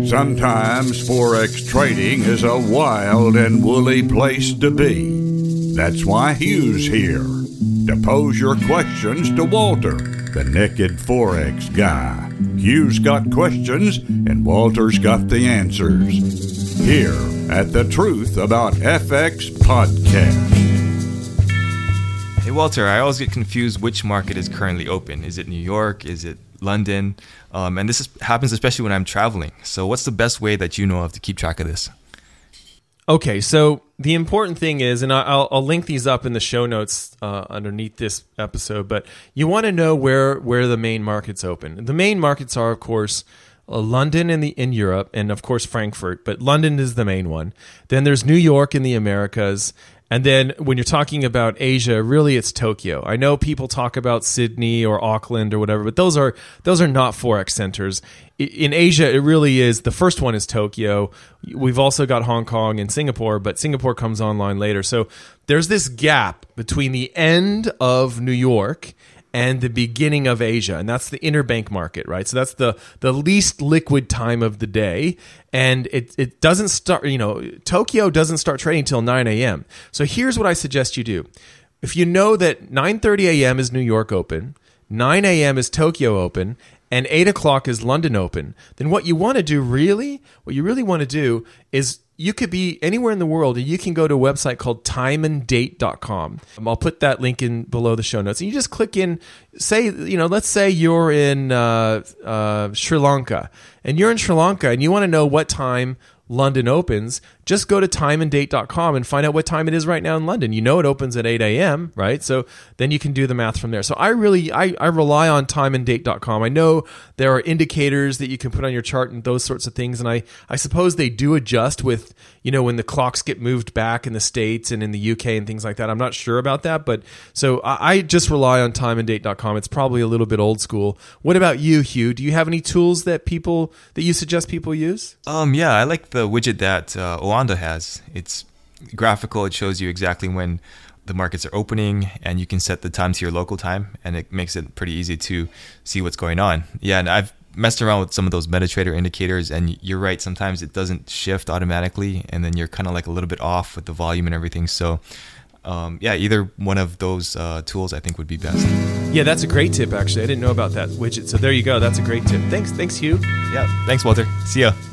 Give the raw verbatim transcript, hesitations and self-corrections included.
Sometimes Forex trading is a wild and woolly place to be. That's why Hugh's here, to pose your questions to Walter, the naked Forex guy. Hugh's got questions, and Walter's got the answers. Here at the Truth About F X podcast. Hey Walter, I always get confused which market is currently open. Is it New York? Is it London? Um, and this is, happens especially when I'm traveling. So what's the best way that you know of to keep track of this? Okay, so the important thing is, and I'll, I'll link these up in the show notes uh, underneath this episode, but you want to know where, where the main markets open. The main markets are, of course, uh, London in, the, in Europe, and of course Frankfurt, but London is the main one. Then there's New York in the Americas. And then when you're talking about Asia, really it's Tokyo. I know people talk about Sydney or Auckland or whatever, but those are those are not Forex centers. In Asia, it really is. The first one is Tokyo. We've also got Hong Kong and Singapore, but Singapore comes online later. So there's this gap between the end of New York and the beginning of Asia, and that's the interbank market, right? So that's the the least liquid time of the day, and it it doesn't start, you know, Tokyo doesn't start trading until nine a.m. So here's what I suggest you do. If you know that nine thirty a.m. is New York open, nine a.m. is Tokyo open, and eight o'clock is London open, then what you want to do really, what you really want to do is you could be anywhere in the world, and you can go to a website called time and date dot com. I'll put that link in below the show notes. And you just click in, say, you know, let's say you're in uh, uh, Sri Lanka, and you're in Sri Lanka, and you want to know what time London opens. Just go to time and date dot com and find out what time it is right now in London. You know it opens at eight a.m., right? So then you can do the math from there. So I really, I, I rely on time and date dot com. I know there are indicators that you can put on your chart and those sorts of things, and I, I suppose they do adjust with, you know, when the clocks get moved back in the States and in the U K and things like that. I'm not sure about that, but so I, I just rely on time and date dot com. It's probably a little bit old school. What about you, Hugh? Do you have any tools that people, that you suggest people use? Um, yeah, I like the widget that uh, Oanda has. It's graphical. It shows you exactly when the markets are opening, and you can set the time to your local time, and it makes it pretty easy to see what's going on. Yeah, and I've messed around with some of those MetaTrader indicators, and you're right, sometimes it doesn't shift automatically, and then you're kind of like a little bit off with the volume and everything. So um, yeah, either one of those uh, tools I think would be best. Yeah, that's a great tip, actually. I didn't know about that widget. So there you go. That's a great tip. Thanks, thanks, Hugh. Yeah, thanks, Walter. See ya.